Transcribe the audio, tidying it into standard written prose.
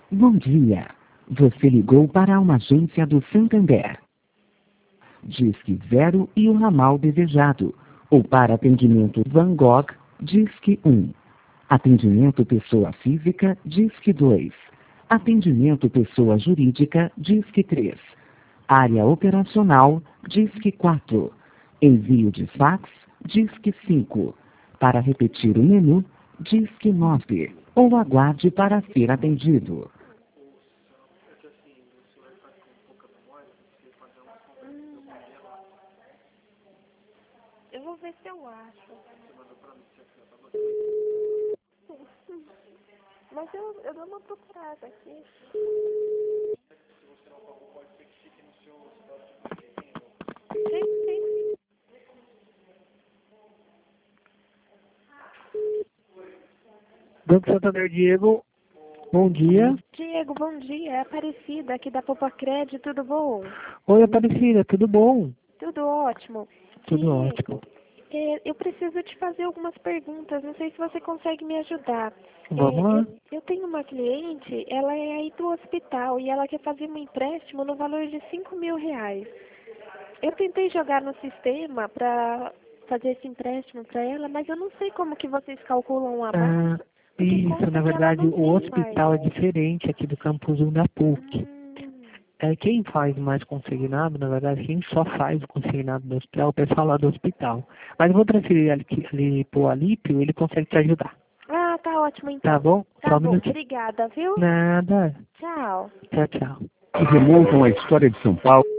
Bom dia. Você ligou para uma agência do Santander. Disque 0 e o ramal desejado. Ou para atendimento Van Gogh, Disque 1. Atendimento pessoa física, Disque 2. Atendimento pessoa jurídica, Disque 3. Área operacional, Disque 4. Envio de fax, Disque 5. Para repetir o menu, Disque 9. Ou aguarde para ser atendido. Eu vou ver se eu acho. Mas eu dou uma procurada aqui. Sim, sim. Banco Santander, Diego, bom dia. Diego, bom dia. É Aparecida aqui da Popacred, tudo bom? Oi, Aparecida, tudo bom? Tudo ótimo. Tudo Diego, ótimo. eu preciso te fazer algumas perguntas, não sei se você consegue me ajudar. Vamos lá. Eu tenho uma cliente, ela é aí do hospital e ela quer fazer um empréstimo no valor de R$ 5.000. Eu tentei jogar no sistema para fazer esse empréstimo para ela, mas eu não sei como que vocês calculam a base. Isso, na verdade, o hospital é diferente aqui do Campus 1 da PUC. Quem faz mais consignado, na verdade, quem só faz o consignado do hospital é o pessoal lá do hospital. Mas eu vou transferir ali pro Alípio, ele consegue te ajudar. Ah, tá ótimo então. Tá bom? Tá Só um bom, minutinho. obrigada, viu? Nada. Tchau. Tchau, tchau. Que remontam a história de São Paulo.